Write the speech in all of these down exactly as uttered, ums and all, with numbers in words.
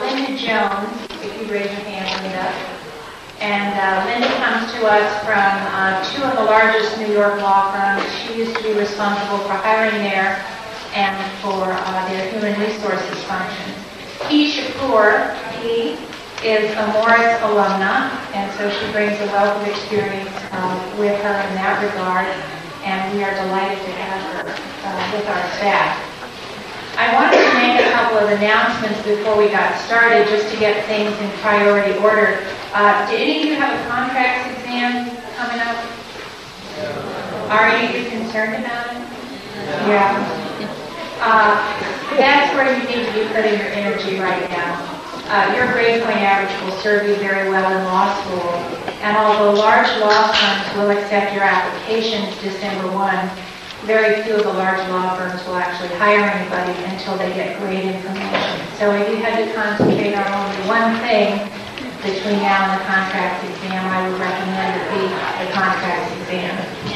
Linda Jones, if you raise your hand, Linda. And uh, Linda comes to us from uh, two of the largest New York law firms. She used to be responsible for hiring there and for uh, their human resources functions. Key Shakur, he is a Morris alumna, and so she brings a wealth of experience uh, with her in that regard, and we are delighted to have her uh, with our staff. I wanted to make a couple of announcements before we got started, just to get things in priority order. Uh, do any of you have a contracts exam coming up? Are any of you concerned about it? Yeah. Uh, that's where you need to be putting your energy right now. Uh, your grade point average will serve you very well in law school, and although large law firms will accept your applications December first, very few of the large law firms will actually hire anybody until they get grade information. So if you had to concentrate on only one thing between now and the contract exam, I would recommend it be the contract exam.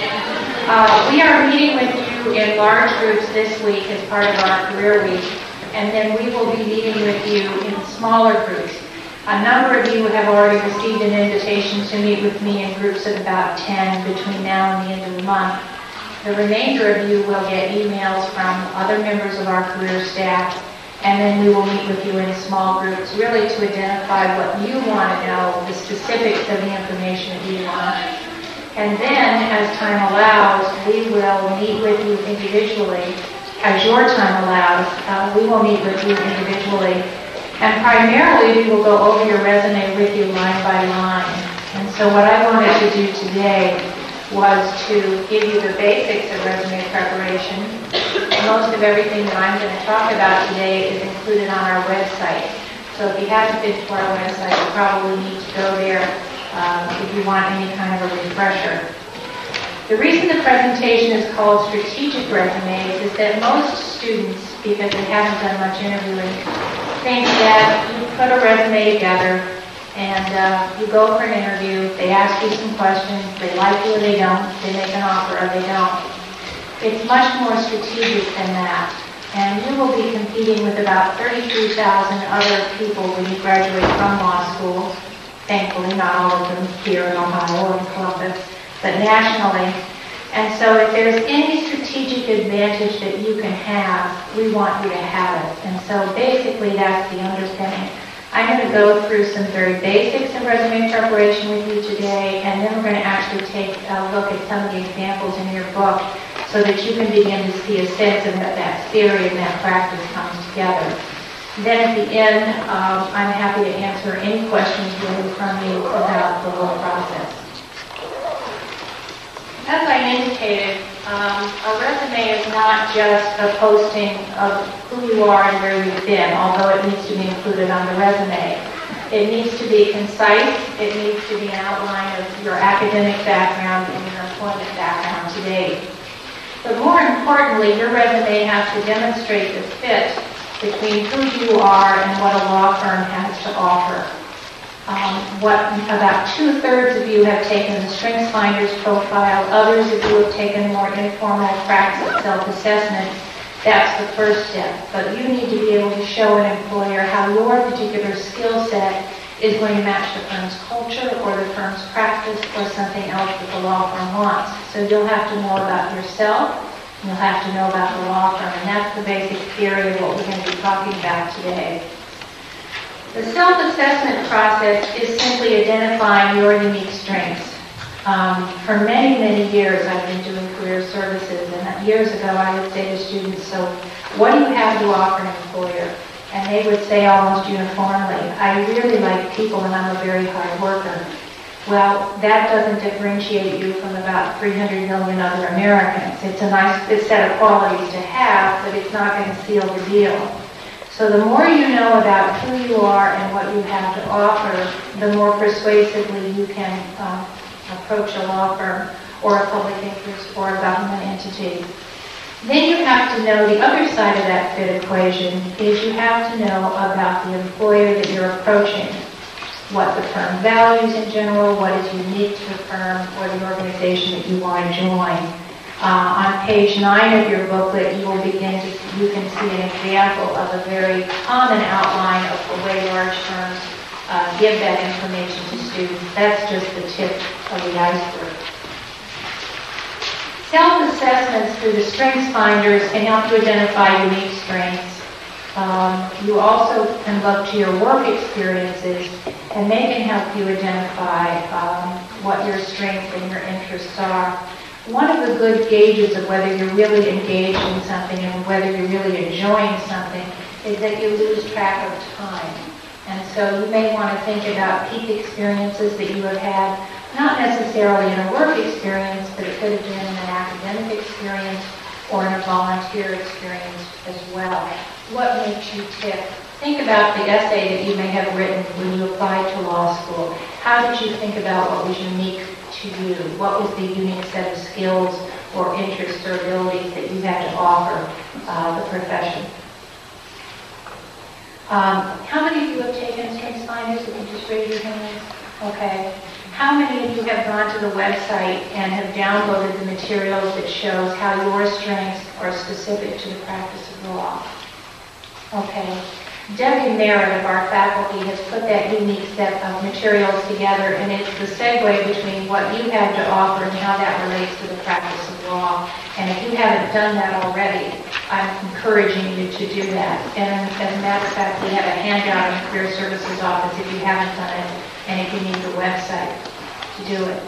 Uh, we are meeting with you in large groups this week as part of our career week, and then we will be meeting with you in smaller groups. A number of you have already received an invitation to meet with me in groups of about ten between now and the end of the month. The remainder of you will get emails from other members of our career staff, and then we will meet with you in small groups, really to identify what you want to know, the specifics of the information that you want. And then, as time allows, we will meet with you individually. As your time allows, uh, we will meet with you individually. And primarily, we will go over your resume with you line by line. And so what I wanted to do today was to give you the basics of resume preparation. Most of everything that I'm going to talk about today is included on our website. So if you haven't been to our website, you probably need to go there um, if you want any kind of a refresher. The reason the presentation is called Strategic Resumes is that most students, because they haven't done much interviewing, think that you put a resume together and uh, you go for an interview, they ask you some questions, they like you or they don't, they make an offer or they don't. It's much more strategic than that. And you will be competing with about thirty-three thousand other people when you graduate from law school. Thankfully, not all of them here in Ohio or in Columbus, but nationally. And so if there's any strategic advantage that you can have, we want you to have it. And so basically that's the underpinning. I'm going to go through some very basics of resume preparation with you today, and then we're going to actually take a look at some of the examples in your book so that you can begin to see a sense of that, that theory and that practice comes together. Then at the end, um, I'm happy to answer any questions really from you about the whole process. As I indicated, um, a resume is not just a posting of who you are and where you've been, although it needs to be included on the resume. It needs to be concise. It needs to be an outline of your academic background and your employment background to date. But more importantly, your resume has to demonstrate the fit between who you are and what a law firm has to offer. Um, what about two-thirds of you have taken the StrengthsFinders profile. Others of you have taken more informal practice self-assessment. That's the first step. But you need to be able to show an employer how your particular skill set is going to match the firm's culture or the firm's practice or something else that the law firm wants. So you'll have to know about yourself. You'll have to know about the law firm. And that's the basic theory of what we're going to be talking about today. The self-assessment process is simply identifying your unique strengths. Um, for many, many years, I've been doing career services, and years ago, I would say to students, so what do you have to offer an employer? And they would say almost uniformly, I really like people and I'm a very hard worker. Well, that doesn't differentiate you from about three hundred million other Americans. It's a nice set of qualities to have, but it's not going to seal the deal. So the more you know about who you are and what you have to offer, the more persuasively you can uh, approach a law firm or a public interest or a government entity. Then you have to know the other side of that fit equation is you have to know about the employer that you're approaching, what the firm values in general, what is unique to the firm or the organization that you want to join. Uh, on page nine of your booklet, you will begin to, you can see an example of a very common outline of the way our give that information to students. That's just the tip of the iceberg. Self-assessments through the Strengths Finders can help you identify unique strengths. Um, you also can look to your work experiences, and they can help you identify um, what your strengths and your interests are. One of the good gauges of whether you're really engaged in something and whether you're really enjoying something is that you lose track of time. And so you may want to think about peak experiences that you have had, not necessarily in a work experience, but it could have been in an academic experience or in a volunteer experience as well. What makes you tick? Think about the essay that you may have written when you applied to law school. How did you think about what was unique to you? What was the unique set of skills or interests or abilities that you had to offer uh, the profession? Um, how many of you have taken Strengths Finders? If you just raise your hands. Okay. How many of you have gone to the website and have downloaded the materials that shows how your strengths are specific to the practice of law? Okay. Debbie Merritt of our faculty has put that unique set of materials together, and it's the segue between what you have to offer and how that relates to the practice of law. And if you haven't done that already, I'm encouraging you to do that. And as a matter of fact, we have a handout in the Career Services office if you haven't done it, and if you need the website to do it.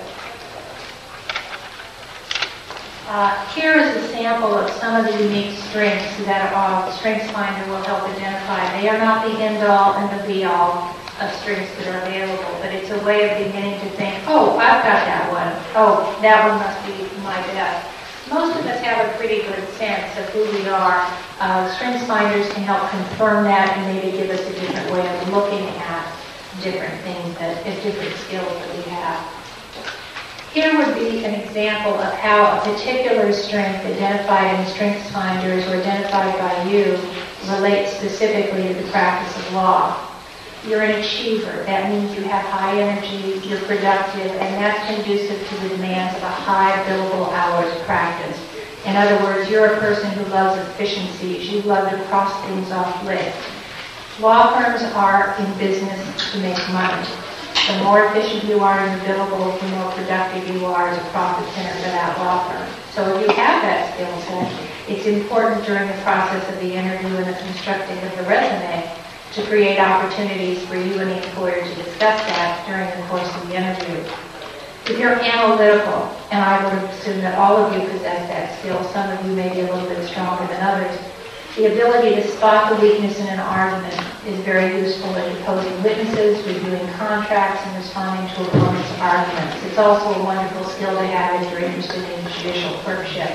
Uh, here is a sample of some of the unique strengths that uh, Strengths Finder will help identify. They are not the end-all and the be-all of strengths that are available, but it's a way of beginning to think, oh, I've got that one. Oh, that one must be my best. Most of us have a pretty good sense of who we are. Uh, Strengths Finders can help confirm that and maybe give us a different way of looking at different things, that, different skills that we have. Here would be an example of how a particular strength identified in Strengths Finders or identified by you relates specifically to the practice of law. You're an achiever. That means you have high energy, you're productive, and that's conducive to the demands of a high billable hours practice. In other words, you're a person who loves efficiencies. You love to cross things off lists. Law firms are in business to make money. The more efficient you are in the billables, the more productive you are as a profit center for that law firm. So if you have that skill set, it's important during the process of the interview and the constructing of the resume to create opportunities for you and the employer to discuss that during the course of the interview. If you're analytical, and I would assume that all of you possess that skill, some of you may be a little bit stronger than others, the ability to spot the weakness in an argument is very useful in deposing witnesses, reviewing contracts, and responding to opponents' arguments. It's also a wonderful skill to have if you're interested in judicial clerkship.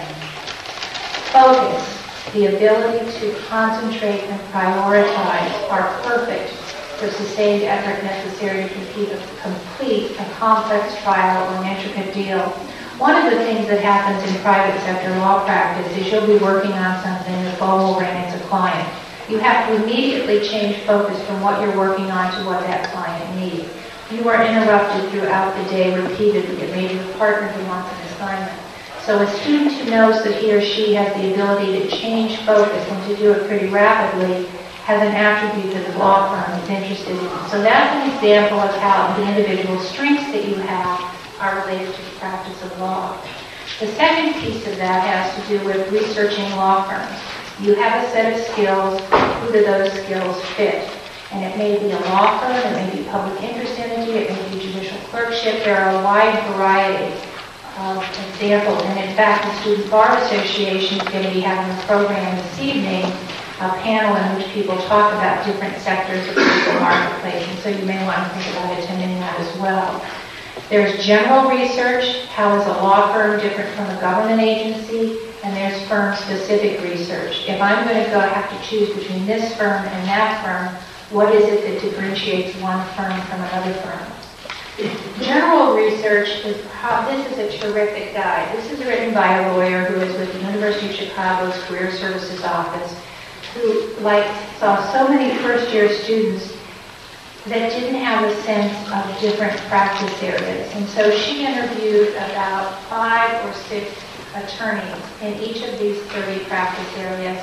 Focus, the ability to concentrate and prioritize, are perfect for sustained effort necessary to complete a, complete a complex trial or an intricate deal. One of the things that happens in private sector law practice is you'll be working on something, the phone will ring, it's a client. You have to immediately change focus from what you're working on to what that client needs. You are interrupted throughout the day repeatedly. It may be a partner who wants an assignment. So a student who knows that he or she has the ability to change focus and to do it pretty rapidly has an attribute that the law firm is interested in. So that's an example of how the individual strengths that you have are related to the practice of law. The second piece of that has to do with researching law firms. You have a set of skills. Who do those skills fit? And it may be a law firm, it may be public interest entity, it may be judicial clerkship. There are a wide variety of examples. And in fact, the Student Bar Association is going to be having a program this evening, a panel in which people talk about different sectors of the legal marketplace. And so you may want to think about attending that as well. There's general research. How is a law firm different from a government agency? And there's firm-specific research. If I'm going to go have to choose between this firm and that firm, what is it that differentiates one firm from another firm? General research is, this is a terrific guide. This is written by a lawyer who is with the University of Chicago's Career Services Office, who like saw so many first-year students that didn't have a sense of different practice areas. And so she interviewed about five or six attorneys in each of these thirty practice areas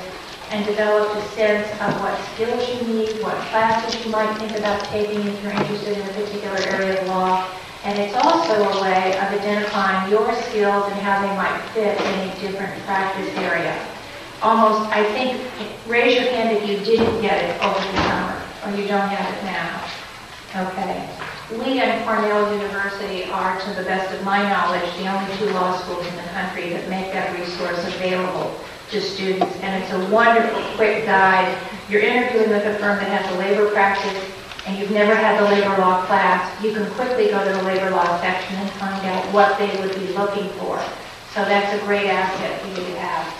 and developed a sense of what skills you need, what classes you might think about taking if you're interested in a particular area of law. And it's also a way of identifying your skills and how they might fit in a different practice area. Almost, I think, raise your hand if you didn't get it over the summer, or you don't have it now. Okay. We and Cornell University are, to the best of my knowledge, the only two law schools in the country that make that resource available to students. And it's a wonderful, quick guide. You're interviewing with a firm that has a labor practice, and you've never had the labor law class. You can quickly go to the labor law section and find out what they would be looking for. So that's a great asset for you to have.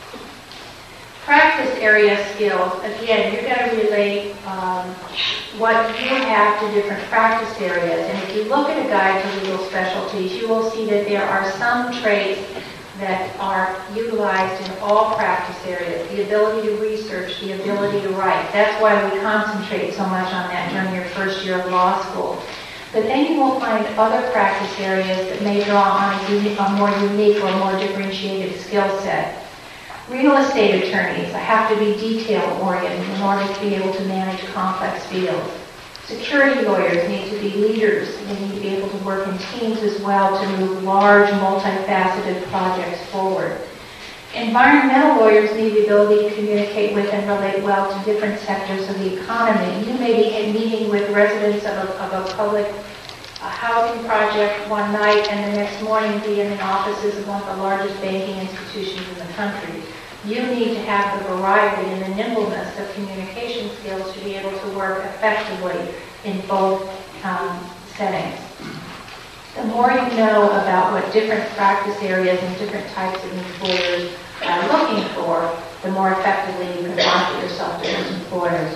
Practice area skills. Again, you're going to relate um, what you have to different practice areas. And if you look at a guide to legal specialties, you will see that there are some traits that are utilized in all practice areas. The ability to research, the ability to write. That's why we concentrate so much on that during your first year of law school. But then you will find other practice areas that may draw on a, unique, a more unique or more differentiated skill set. Real estate attorneys have to be detail-oriented in order to be able to manage complex fields. Security lawyers need to be leaders. They need to be able to work in teams as well to move large, multifaceted projects forward. Environmental lawyers need the ability to communicate with and relate well to different sectors of the economy. You may be meeting with residents of a, of a public a housing project one night and the next morning be in the offices of one of the largest banking institutions in the country. You need to have the variety and the nimbleness of communication skills to be able to work effectively in both um, settings. The more you know about what different practice areas and different types of employers are looking for, the more effectively you can market yourself to those employers.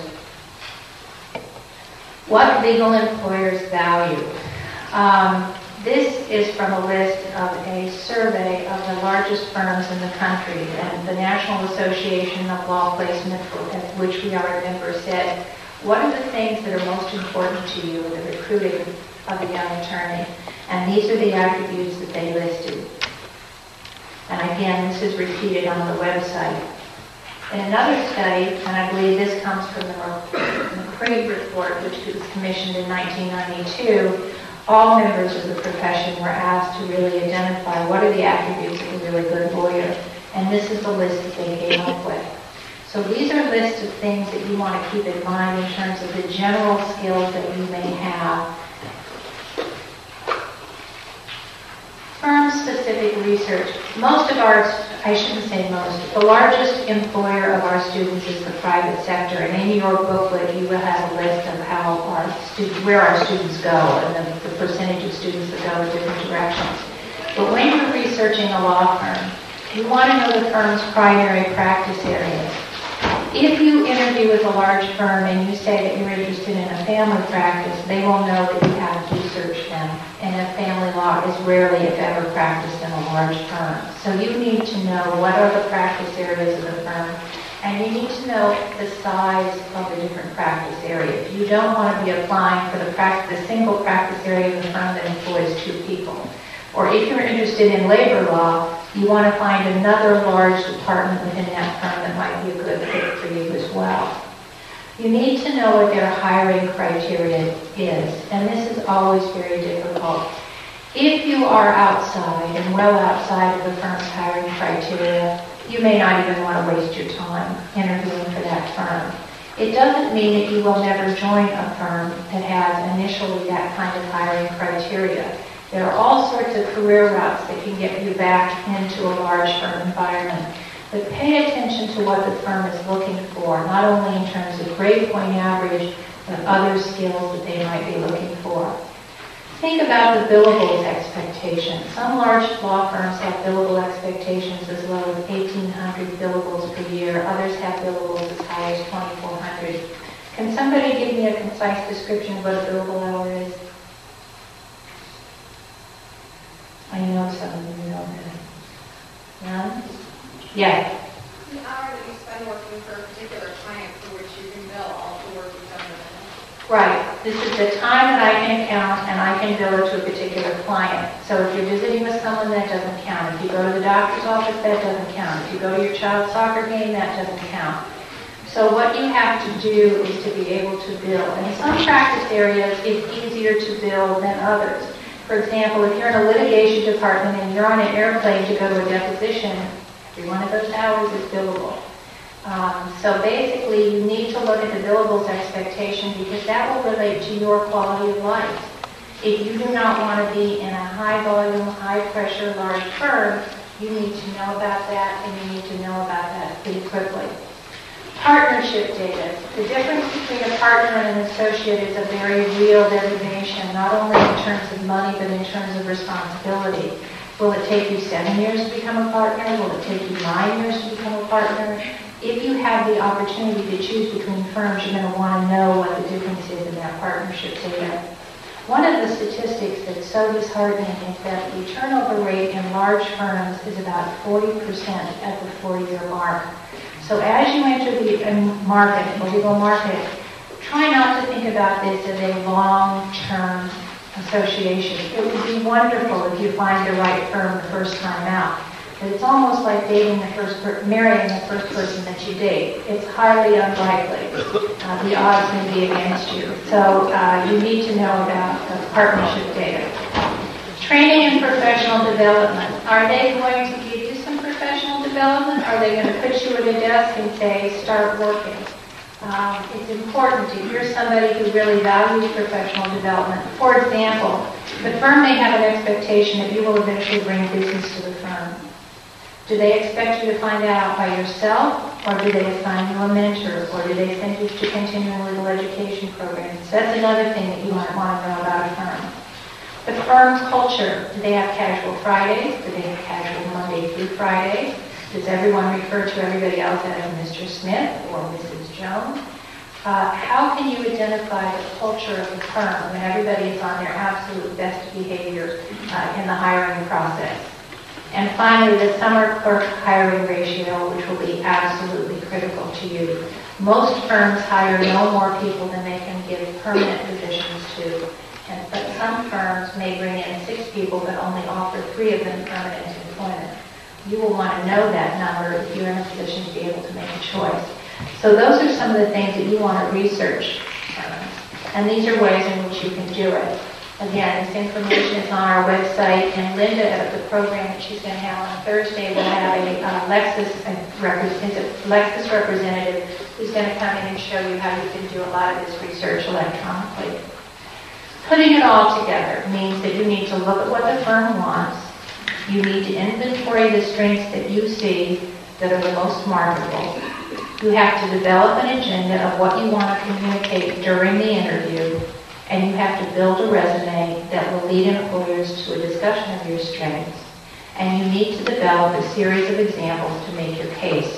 What legal employers value? Um, This is from a list of a survey of the largest firms in the country, and the National Association of Law Placement, of which we are a member, said, what are the things that are most important to you in the recruiting of a young attorney? And these are the attributes that they listed. And again, this is repeated on the website. In another study, and I believe this comes from the McCrae report, which was commissioned in nineteen ninety-two, all members of the profession were asked to really identify what are the attributes of a really good lawyer. And this is the list that they came up with. So these are lists of things that you want to keep in mind in terms of the general skills that you may have. Firm-specific research. Most of our, I shouldn't say most, the largest employer of our students is the private sector. And in your booklet, you will have a list of how our students, where our students go and the, the percentage of students that go in different directions. But when you're researching a law firm, you want to know the firm's primary practice areas. If you interview with a large firm and you say that you're interested in a family practice, they will know that you have researched them. And that family law is rarely, if ever, practiced in a large firm. So you need to know what are the practice areas of the firm, and you need to know the size of the different practice areas. You don't want to be applying for the, practice, the single practice area of the firm that employs two people. Or if you're interested in labor law, you want to find another large department within that firm that might be a good fit for you as well. You need to know what their hiring criteria is, and this is always very difficult. If you are outside and well outside of the firm's hiring criteria, you may not even want to waste your time interviewing for that firm. It doesn't mean that you will never join a firm that has initially that kind of hiring criteria. There are all sorts of career routes that can get you back into a large firm environment. But pay attention to what the firm is looking for, not only in terms of grade point average, but other skills that they might be looking for. Think about the billables expectation. Some large law firms have billable expectations as low as eighteen hundred billables per year. Others have billables as high as twenty-four hundred. Can somebody give me a concise description of what a billable hour is? I know some of you know that. None? Yeah. The hour that you spend working for a particular client for which you can bill all the work you've done with them. Right. This is the time that I can count, and I can bill it to a particular client. So if you're visiting with someone, that doesn't count. If you go to the doctor's office, that doesn't count. If you go to your child's soccer game, that doesn't count. So what you have to do is to be able to bill. And in some practice areas, it's easier to bill than others. For example, if you're in a litigation department and you're on an airplane to go to a deposition, every one of those hours is billable. Um, so basically, you need to look at the billables expectation because that will relate to your quality of life. If you do not want to be in a high-volume, high-pressure, large firm, you need to know about that, and you need to know about that pretty quickly. Partnership data. The difference between a partner and an associate is a very real designation, not only in terms of money, but in terms of responsibility. Will it take you seven years to become a partner? Will it take you nine years to become a partner? If you have the opportunity to choose between firms, you're going to want to know what the difference is in that partnership data. One of the statistics that's so disheartening is that the turnover rate in large firms is about forty percent at the four-year mark. So as you enter the market, the legal market, try not to think about this as a long-term association. It would be wonderful if you find the right firm the first time out. But it's almost like dating the first per- marrying the first person that you date. It's highly unlikely. Uh, the odds may be against you. So uh, you need to know about the partnership data. Training and professional development. Are they going to give you some professional development? Are they going to put you at a desk and say, start working? Um, it's important if you're somebody who really values professional development. For example, the firm may have an expectation that you will eventually bring business to the firm. Do they expect you to find that out by yourself, or do they assign you a mentor, or do they send you to continuing legal education programs? That's another thing that you might want to know about a firm. The firm's culture. Do they have casual Fridays? Do they have casual Monday through Fridays? Does everyone refer to everybody else as Mister Smith or Missus Jones? Uh, how can you identify the culture of the firm when everybody is on their absolute best behavior uh, in the hiring process? And finally, the summer clerk hiring ratio, which will be absolutely critical to you. Most firms hire no more people than they can give permanent positions to. And, but some firms may bring in six people but only offer three of them permanent employment. You will want to know that number if you're in a position to be able to make a choice. So those are some of the things that you want to research. Um, and these are ways in which you can do it. Again, this information is on our website, and Linda at the program that she's going to have on Thursday will have a uh, Lexis, a rep- Lexis representative who's going to come in and show you how you can do a lot of this research electronically. Putting it all together means that you need to look at what the firm wants. You need to inventory the strengths that you see that are the most marketable. You have to develop an agenda of what you want to communicate during the interview, and you have to build a resume that will lead employers to a discussion of your strengths. And you need to develop a series of examples to make your case.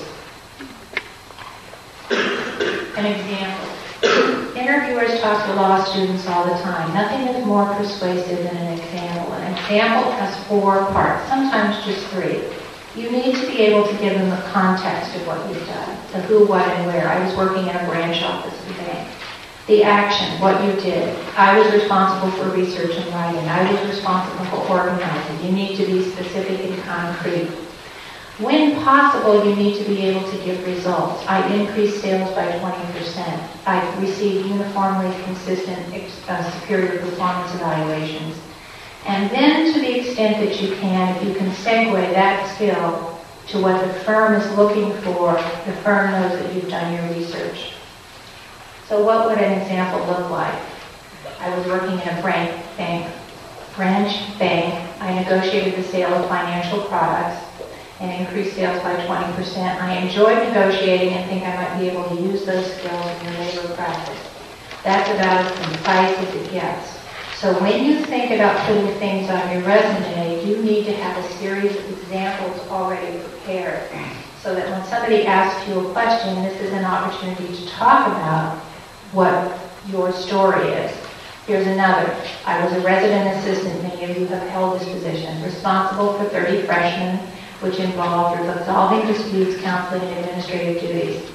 An example. Interviewers talk to law students all the time. Nothing is more persuasive than an example. An example has four parts, sometimes just three. You need to be able to give them the context of what you've done, the who, what, and where. I was working in a branch office at the bank. The action, what you did. I was responsible for research and writing. I was responsible for organizing. You need to be specific and concrete. When possible, you need to be able to give results. I increased sales by twenty percent. I received uniformly consistent uh, superior performance evaluations. And then, to the extent that you can, if you can segue that skill to what the firm is looking for, the firm knows that you've done your research. So what would an example look like? I was working in a branch bank, branch bank. I negotiated the sale of financial products and increased sales by twenty percent. I enjoyed negotiating and think I might be able to use those skills in your labor practice. That's about as concise as it gets. So when you think about putting things on your resume, you need to have a series of examples already prepared so that when somebody asks you a question, this is an opportunity to talk about what your story is. Here's another. I was a resident assistant. Many of you have held this position. Responsible for thirty freshmen, which involved resolving disputes, counseling, and administrative duties.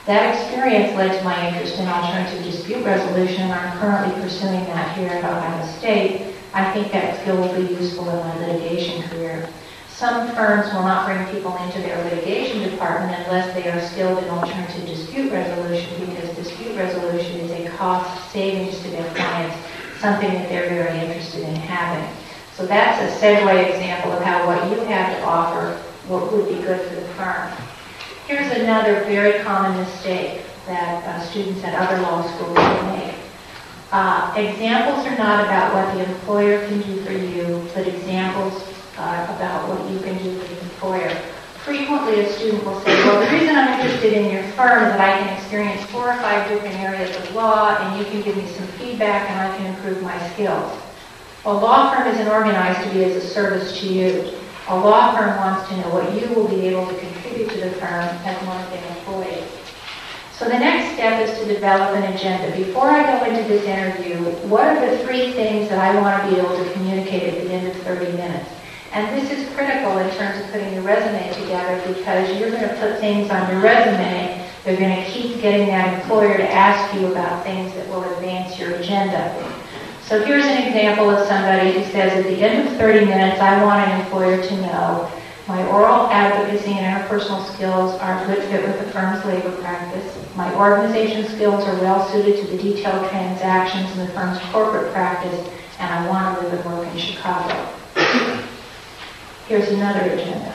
That experience led to my interest in alternative dispute resolution, and I'm currently pursuing that here at Ohio State. I think that skill will be useful in my litigation career. Some firms will not bring people into their litigation department unless they are skilled in alternative dispute resolution, because dispute resolution is a cost savings to their clients, something that they're very interested in having. So that's a segue example of how what you have to offer what would be good for the firm. Here's another very common mistake that uh, students at other law schools will make. Uh, examples are not about what the employer can do for you, but examples are about what you can do for the employer. Frequently, a student will say, well, the reason I'm interested in your firm is that I can experience four or five different areas of law, and you can give me some feedback, and I can improve my skills. A law firm isn't organized to be as a service to you. A law firm wants to know what you will be able to contribute to the firm as one of their employees. So the next step is to develop an agenda. Before I go into this interview, what are the three things that I want to be able to communicate at the end of thirty minutes? And this is critical in terms of putting your resume together, because you're going to put things on your resume. They're going to keep getting that employer to ask you about things that will advance your agenda. So here's an example of somebody who says, at the end of thirty minutes, I want an employer to know my oral advocacy and interpersonal skills are a good fit with the firm's labor practice. My organization skills are well suited to the detailed transactions in the firm's corporate practice, and I want to live and work in Chicago. Here's another agenda.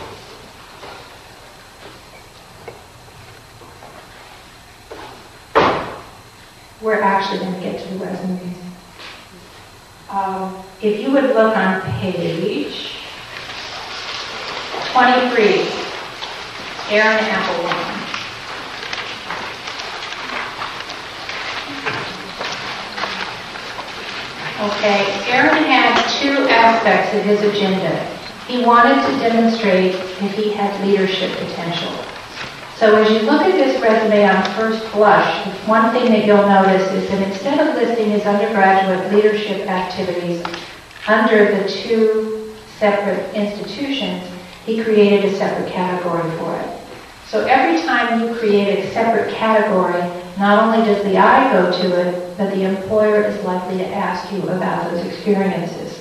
We're actually going to get to the resumes. Um, if you would look on page twenty-three, Aaron Applebaum. Okay, Aaron had two aspects of his agenda. He wanted to demonstrate that he had leadership potential. So as you look at this resume on first blush, one thing that you'll notice is that instead of listing his undergraduate leadership activities under the two separate institutions, he created a separate category for it. So every time you create a separate category, not only does the eye go to it, but the employer is likely to ask you about those experiences.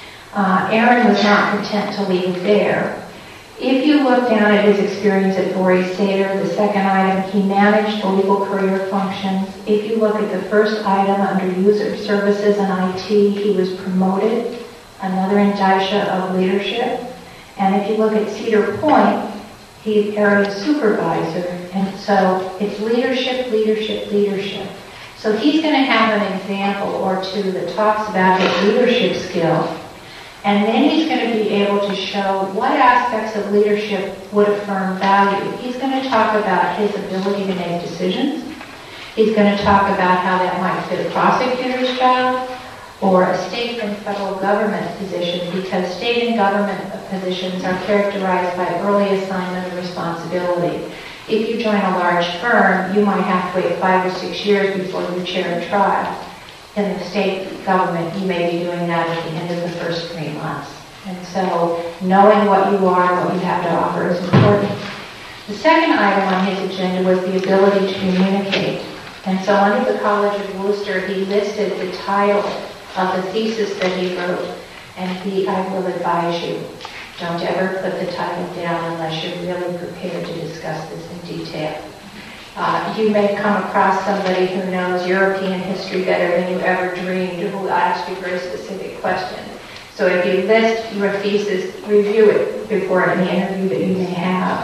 Uh, Aaron was not content to leave it there. If you look down at his experience at Voree Sater, the second item, he managed the legal career functions. If you look at the first item under user services and I T, he was promoted, another indicia of leadership. And if you look at Cedar Point, he's area supervisor. And so it's leadership, leadership, leadership. So he's going to have an example or two that talks about his leadership skill. And then he's going to be able to show what aspects of leadership would a firm value. He's going to talk about his ability to make decisions. He's going to talk about how that might fit a prosecutor's job or a state and federal government position, because state and government positions are characterized by early assignment of responsibility. If you join a large firm, you might have to wait five or six years before you chair a trial. In the state government, you may be doing that at the end of the first three months. And so knowing what you are and what you have to offer is important. The second item on his agenda was the ability to communicate. And so under the College of Worcester, he listed the title of the thesis that he wrote. And he, I will advise you, don't ever put the title down unless you're really prepared to discuss this in detail. Uh, you may come across somebody who knows European history better than you ever dreamed, who will ask you very specific questions. So if you list your thesis, review it before any interview that you may have.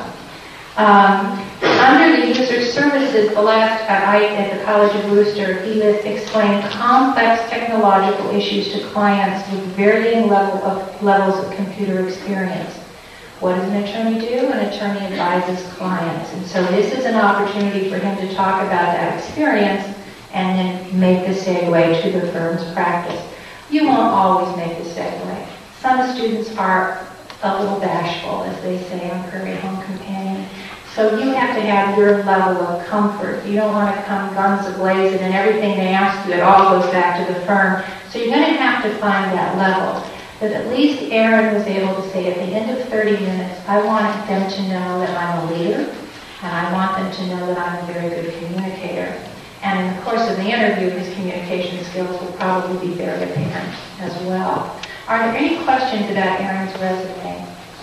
Um, under the user services, the last uh, I at the College of Worcester, he lists explain complex technological issues to clients with varying level of levels of computer experience. What does an attorney do? An attorney advises clients. And so this is an opportunity for him to talk about that experience and then make the segue to the firm's practice. You won't always make the segue. Some students are a little bashful, as they say on Prairie Home Companion. So you have to have your level of comfort. You don't want to come guns a-blazing and everything they ask you, it all goes back to the firm. So you're going to have to find that level. But at least Aaron was able to say at the end of thirty minutes, I wanted them to know that I'm a leader, and I want them to know that I'm a very good communicator. And in the course of the interview, his communication skills will probably be very apparent as well. Are there any questions about Aaron's resume?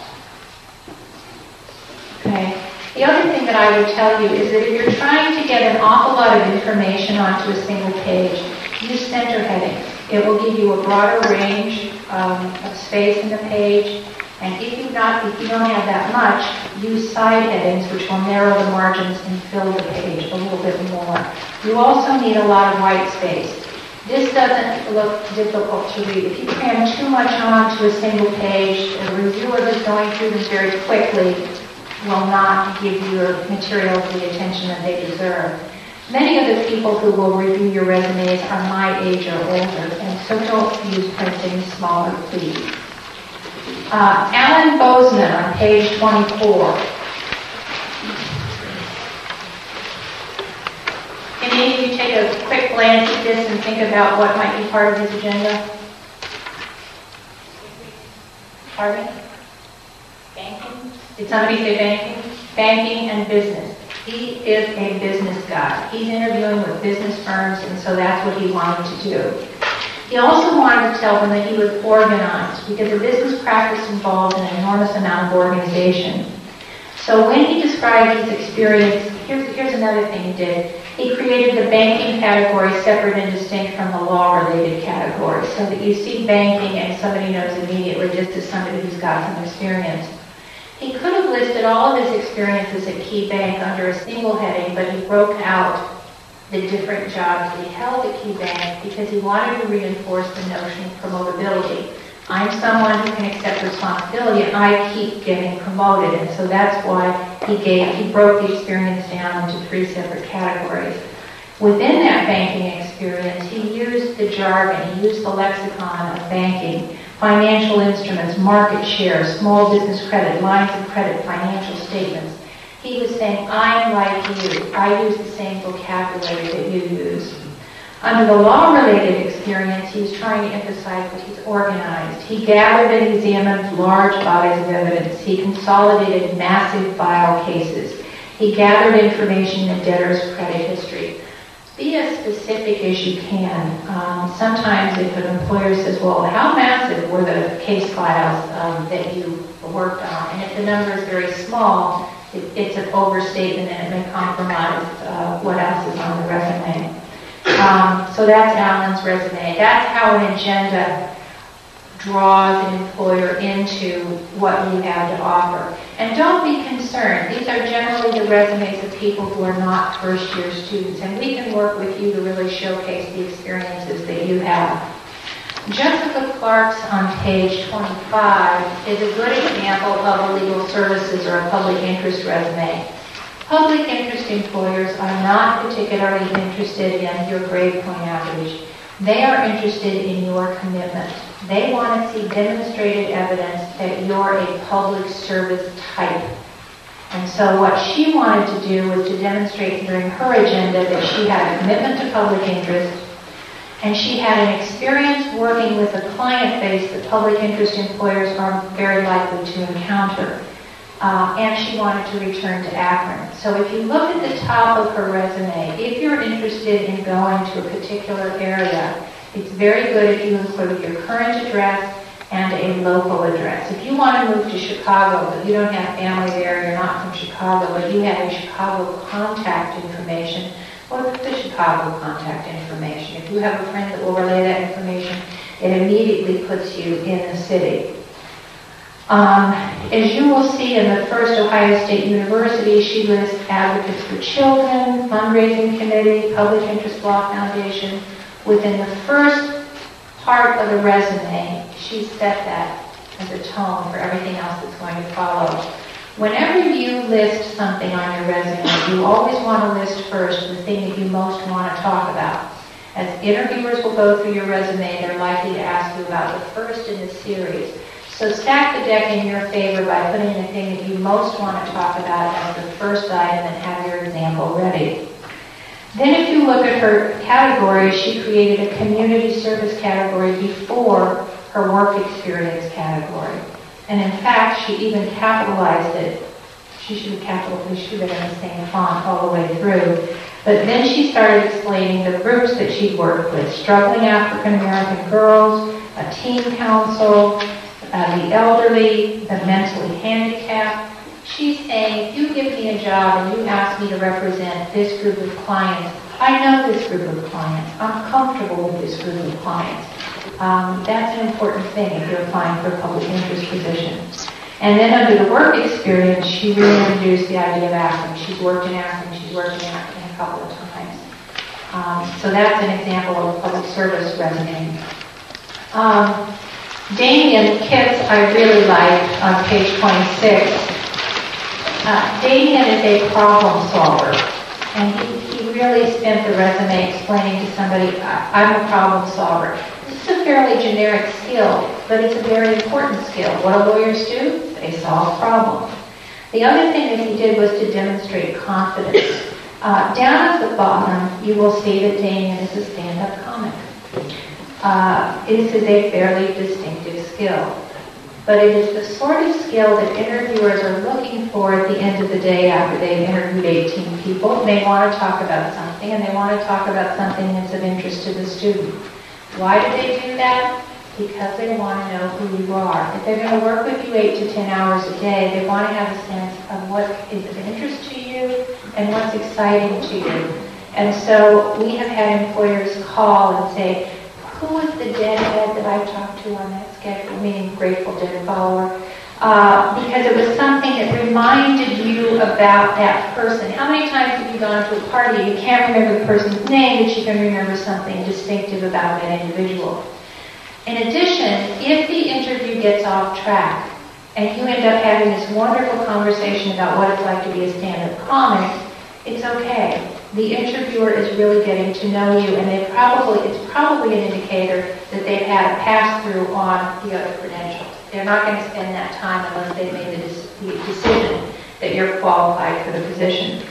Okay. The other thing that I would tell you is that if you're trying to get an awful lot of information onto a single page, use center headings. It will give you a broader range um, of space in the page. And if you not, if you don't have that much, use side headings, which will narrow the margins and fill the page a little bit more. You also need a lot of white space. This doesn't look difficult to read. If you cram too much onto a single page, a reviewer who's going through them very quickly will not give your materials the attention that they deserve. Many of the people who will review your resumes are my age or older, and so don't use printing smaller, please. Uh, Alan Bozeman on page twenty-four. Can any of you take a quick glance at this and think about what might be part of his agenda? Pardon? Banking? Did somebody say banking? Banking and business. He is a business guy. He's interviewing with business firms, and so that's what he wanted to do. He also wanted to tell them that he was organized, because a business practice involves an enormous amount of organization. So when he described his experience, here's, here's another thing he did. He created the banking category separate and distinct from the law-related category, so that you see banking and somebody knows immediately this is somebody who's got some experience. He could have listed all of his experiences at Key Bank under a single heading, but he broke out the different jobs that he held at Key Bank because he wanted to reinforce the notion of promotability. I'm someone who can accept responsibility, and I keep getting promoted, and so that's why he gave, he broke the experience down into three separate categories. Within that banking experience, he used the jargon, he used the lexicon of banking, financial instruments, market share, small business credit, lines of credit, financial statements. He was saying, I'm like you. I use the same vocabulary that you use. Under the law-related experience, he was trying to emphasize that he's organized. He gathered and examined large bodies of evidence. He consolidated massive file cases. He gathered information in debtor's credit history. Be as specific as you can. Um, sometimes if an employer says, well, how massive were the case files um, that you worked on? And if the number is very small, it, it's an overstatement and it may compromise uh, what else is on the resume. Um, so that's Alan's resume. That's how an agenda draws an employer into what you have to offer. And don't be concerned. These are generally the resumes of people who are not first-year students, and we can work with you to really showcase the experiences that you have. Jessica Clark's on page twenty-five is a good example of a legal services or a public interest resume. Public interest employers are not particularly interested in your grade point average. They are interested in your commitment. They want to see demonstrated evidence that you're a public service type. And so what she wanted to do was to demonstrate during her agenda that she had a commitment to public interest, and she had an experience working with a client base that public interest employers are very likely to encounter. Uh, and she wanted to return to Akron. So if you look at the top of her resume, if you're interested in going to a particular area, it's very good if you include your current address and a local address. If you want to move to Chicago, but you don't have family there, you're not from Chicago, but you have a Chicago contact information, well, put the Chicago contact information. If you have a friend that will relay that information, it immediately puts you in the city. Um, as you will see in the First Ohio State University, she lists Advocates for Children, Fundraising Committee, Public Interest Law Foundation. Within the first part of the resume, she set that as a tone for everything else that's going to follow. Whenever you list something on your resume, you always want to list first the thing that you most want to talk about. As interviewers will go through your resume, they're likely to ask you about the first in the series. So stack the deck in your favor by putting the thing that you most want to talk about as the first item and have your example ready. Then if you look at her category, she created a community service category before her work experience category. And in fact, she even capitalized it. she should be capital, she should have been in the same font all the way through. But then she started explaining the groups that she'd worked with, struggling African American girls, a teen council, uh, the elderly, the mentally handicapped. She's saying, if you give me a job and you ask me to represent this group of clients, I know this group of clients. I'm comfortable with this group of clients. Um, that's an important thing if you're applying for a public interest position. And then under the work experience, she really introduced the idea of acting. She's worked in acting, she's worked in acting a couple of times. Um, so that's an example of a public service resume. Um, Damien Kitts, I really like on page twenty-six. Uh, Damien is a problem solver, and he, he really spent the resume explaining to somebody, I'm a problem solver. This is a fairly generic skill, but it's a very important skill. What do lawyers do? They solve problems. The other thing that he did was to demonstrate confidence. Uh, down at the bottom, you will see that Damien is a stand-up comic. Uh, this is a fairly distinctive skill. But it is the sort of skill that interviewers are looking for at the end of the day after they've interviewed eighteen people. They want to talk about something, and they want to talk about something that's of interest to the student. Why do they do that? Because they want to know who you are. If they're going to work with you eight to ten hours a day, they want to have a sense of what is of interest to you and what's exciting to you. And so we have had employers call and say, who was the deadhead that I talked to on that schedule, meaning Grateful Dead follower, uh, because it was something that reminded you about that person. How many times have you gone to a party, you can't remember the person's name, but you can remember something distinctive about that individual? In addition, if the interview gets off track and you end up having this wonderful conversation about what it's like to be a stand-up comic, it's okay. The interviewer is really getting to know you, and they probably it's probably an indicator that they've had a pass-through on the other credentials. They're not going to spend that time unless they've made the, the decision that you're qualified for the position.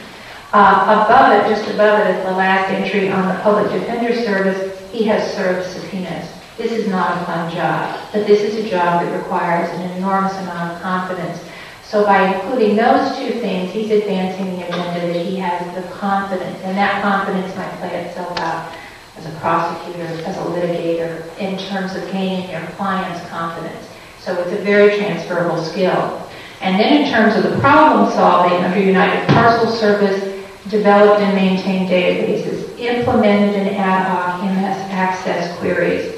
Uh, above it, just above it, is the last entry on the Public Defender Service. He has served subpoenas. This is not a fun job, but this is a job that requires an enormous amount of confidence. So by including those two things, he's advancing the agenda that he has the confidence, and that confidence might play itself out as a prosecutor, as a litigator, in terms of gaining your client's confidence. So it's a very transferable skill. And then in terms of the problem solving, under United Parcel Service, developed and maintained databases, implemented an ad hoc M S access queries,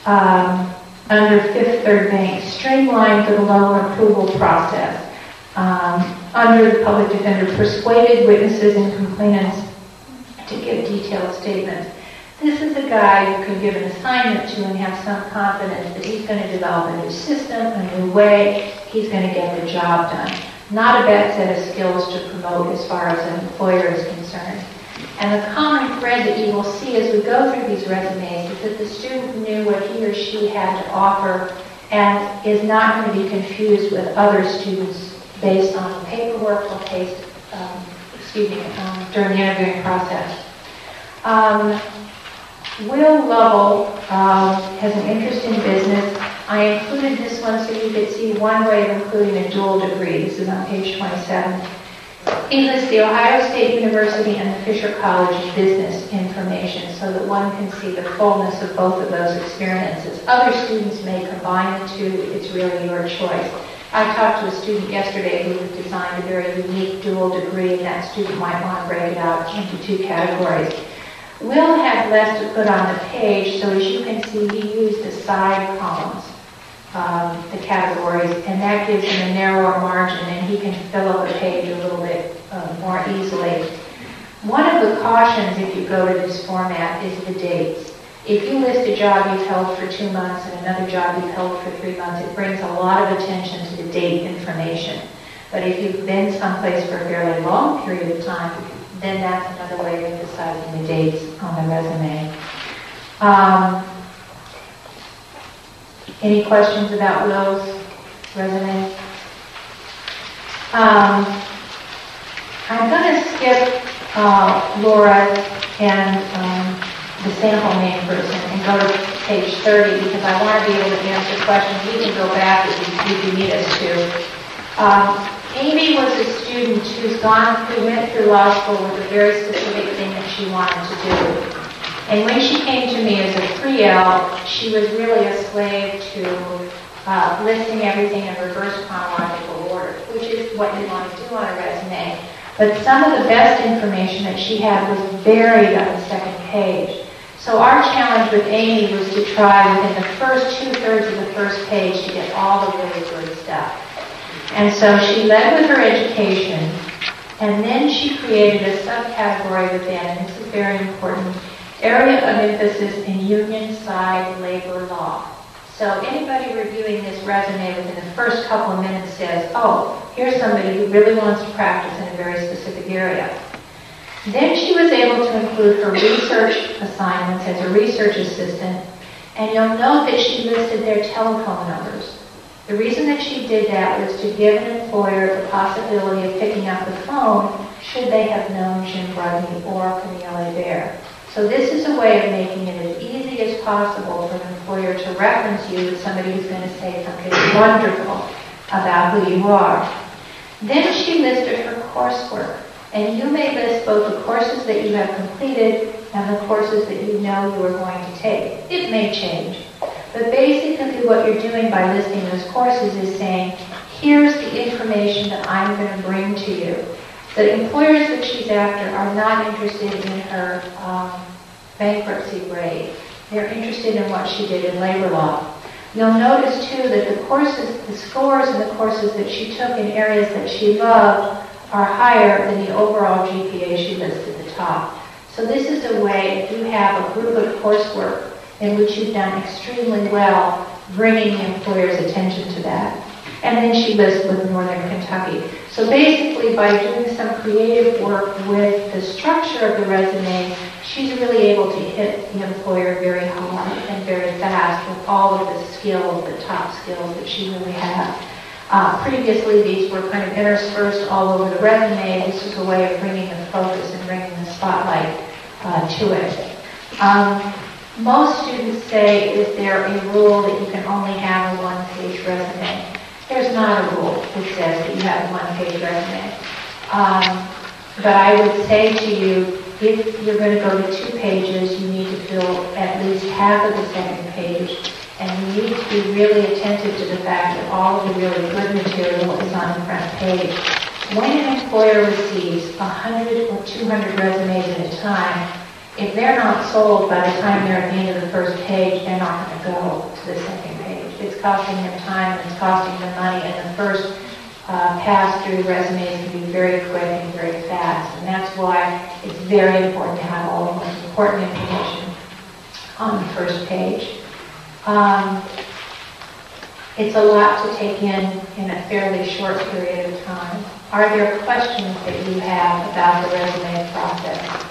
um, under Fifth Third Bank, streamlined the loan approval process. Um, under the public defender, persuaded witnesses and complainants to give detailed statements. This is a guy you can give an assignment to and have some confidence that he's going to develop a new system, a new way, he's going to get the job done. Not a bad set of skills to promote as far as an employer is concerned. And the common thread that you will see as we go through these resumes is that the student knew what he or she had to offer and is not going to be confused with other students based on the paperwork or based, um, excuse me, um, during the interviewing process. Um, Will Lovell um, has an interest in business. I included this one so you could see one way of including a dual degree. This is on page twenty-seven. He lists the Ohio State University and the Fisher College business information so that one can see the fullness of both of those experiences. Other students may combine the two. It's really your choice. I talked to a student yesterday who had designed a very unique dual degree, and that student might want to break it out into two categories. Will had less to put on the page, so as you can see, he used the side columns, um, the categories, and that gives him a narrower margin, and he can fill up the page a little bit uh, more easily. One of the cautions, if you go to this format, is the dates. If you list a job you've held for two months and another job you've held for three months, it brings a lot of attention to the date information. But if you've been someplace for a fairly long period of time, then that's another way of emphasizing the dates on the resume. Um, any questions about Will's resume? Um, I'm going to skip uh, Laura and um, the sample name person and go to page thirty because I want to be able to answer questions. We can go back if you, if you need us to. Um, Amy was a student who's gone, who went through law school with a very specific thing that she wanted to do. And when she came to me as a three L, she was really a slave to uh, listing everything in reverse chronological order, which is what you want to do on a resume. But some of the best information that she had was buried on the second page. So our challenge with Amy was to try within the first two-thirds of the first page to get all the really good stuff. And so she led with her education, and then she created a subcategory within, and this is very important, area of emphasis in union side labor law. So anybody reviewing this resume within the first couple of minutes says, oh, here's somebody who really wants to practice in a very specific area. Then she was able to include her research assignments as a research assistant, and you'll note that she listed their telephone numbers. The reason that she did that was to give an employer the possibility of picking up the phone should they have known Jim Brudney or Camille Bear. So this is a way of making it as easy as possible for an employer to reference you as somebody who's going to say something wonderful about who you are. Then she listed her coursework. And you may list both the courses that you have completed and the courses that you know you are going to take. It may change. But basically what you're doing by listing those courses is saying, here's the information that I'm going to bring to you. The employers that she's after are not interested in her um, bankruptcy grade. They're interested in what she did in labor law. You'll notice too that the courses, the scores in the courses that she took in areas that she loved are higher than the overall G P A she lists at the top. So this is a way, if you have a group of coursework in which you've done extremely well, bringing the employer's attention to that. And then she lists with Northern Kentucky. So basically, by doing some creative work with the structure of the resume, she's really able to hit the employer very hard and very fast with all of the skills, the top skills that she really has. Uh, previously, these were kind of interspersed all over the resume. This is a way of bringing the focus and bringing the spotlight uh, to it. Um, most students say, is there a rule that you can only have a one-page resume? There's not a rule that says that you have a one-page resume. Um, but I would say to you, if you're going to go to two pages, you need to fill at least half of the second page. And you need to be really attentive to the fact that all of the really good material is on the front page. When an employer receives one hundred or two hundred resumes at a time, if they're not sold by the time they're at the end of the first page, they're not going to go to the second page. It's costing them time, and it's costing them money, and the first uh, pass through resumes can be very quick and very fast. And that's why it's very important to have all the most important information on the first page. Um, it's a lot to take in in a fairly short period of time. Are there questions that you have about the resume process?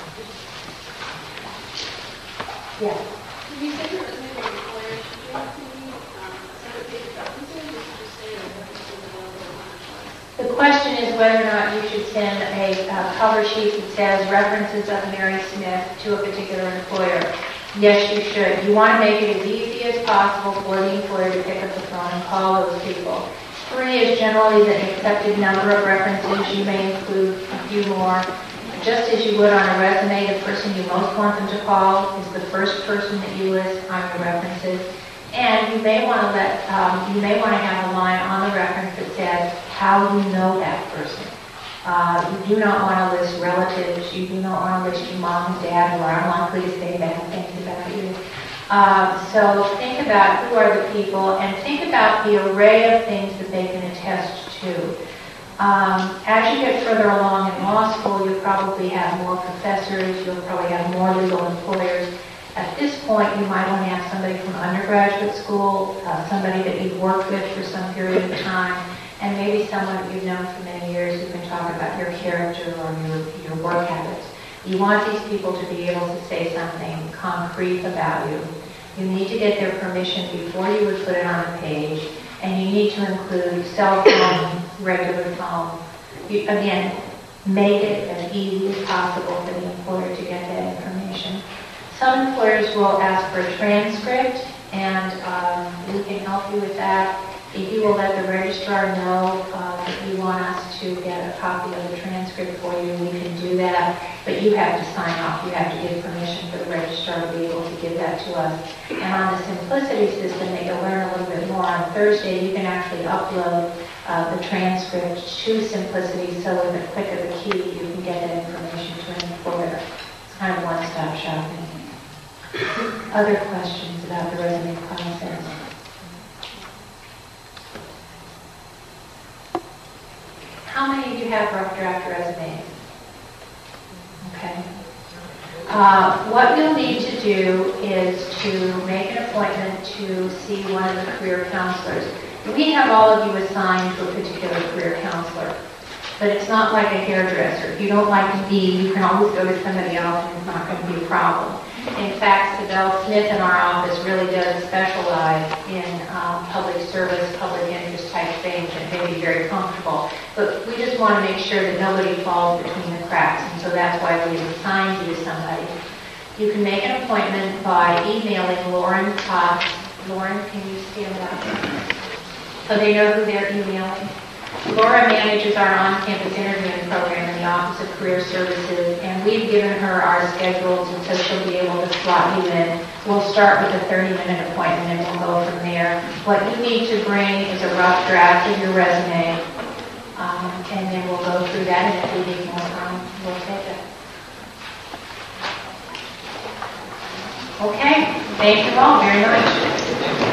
Yes. Did you say your resume for employers? Should you have to be um, separate page references, or should you just say that references available on our choice? The question is whether or not you should send a uh, cover sheet that says references of Mary Smith to a particular employer. Yes, you should. You want to make it as easy as possible for the employer to pick up the phone and call those people. Three is generally the accepted number of references. You may include a few more. Just as you would on a resume, the person you most want them to call is the first person that you list on your references. And you may want to let, um, you may want to have a line on the reference that says how you know that person. Uh, you do not want to list relatives. You do not want to list your mom and dad who are unlikely to say bad things about you. Uh, so think about who are the people and think about the array of things that they can attest to. Um, as you get further along in law school, you'll probably have more professors. You'll probably have more legal employers. At this point, you might want to have somebody from undergraduate school, uh, somebody that you've worked with for some period of time, and maybe someone that you've known for many years who can talk about your character or your, your work habits. You want these people to be able to say something concrete about you. You need to get their permission before you would put it on a page, and you need to include cell phone, regular phone. You, again, make it as easy as possible for the employer to get that information. Some employers will ask for a transcript, and um, we can help you with that. If you will let the registrar know uh, that you want us to get a copy of the transcript for you, we can do that. But you have to sign off. You have to give permission for the registrar to be able to give that to us. And on the Simplicity system that you'll learn a little bit more on Thursday, you can actually upload uh, the transcript to Simplicity, so with a click of a key, you can get that information to an employer. It's kind of one-stop shopping. Other questions about the resume process? How many of you have rough draft resumes? Okay. Uh, what you'll need to do is to make an appointment to see one of the career counselors. We have all of you assigned to a particular career counselor, but it's not like a hairdresser. If you don't like me, you can always go to somebody else and it's not going to be a problem. In fact, Sibel Smith in our office really does specialize in um, public service, public interest type things and may be very comfortable. But we just want to make sure that nobody falls between the cracks, and so that's why we assigned you to somebody. You can make an appointment by emailing Lauren Cox. Lauren, can you stand up? So they know who they're emailing. Laura manages our on-campus interviewing program in the Office of Career Services, and we've given her our schedules, and so she'll be able to slot you in. We'll start with a thirty-minute appointment, and we'll go from there. What you need to bring is a rough draft of your resume, um, and then we'll go through that, and if we need more time, we'll take it. Okay, thank you all very much.